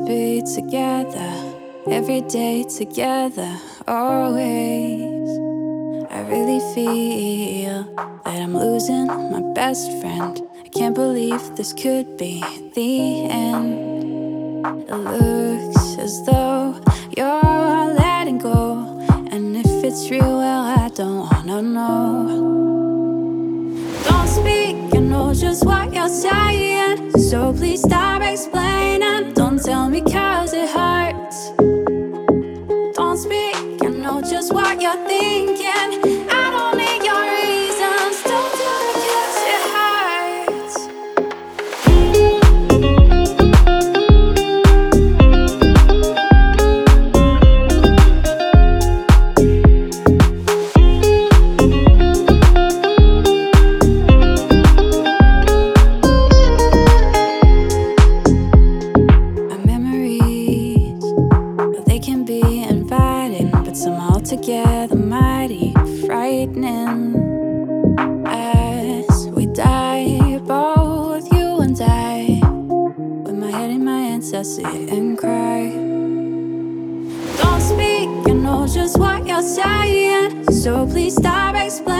be together, every day together, always. I really feel that I'm losing my best friend. I can't believe this could be the end. It looks as though you're letting go, and if it's real, well, I don't wanna know. Don't speak, you know just what you're saying, so please stop explaining. Don't tell me 'cause it hurts. Don't speak, you know just what you're thinking. I don't need your reasons. Don't do it 'cause it hurts. Our memories, they can be inviting, but somehow together mighty frightening. As we die, both you and I, with my head in my hands, I sit and cry. Don't speak, you know just what you're saying, so please stop explaining.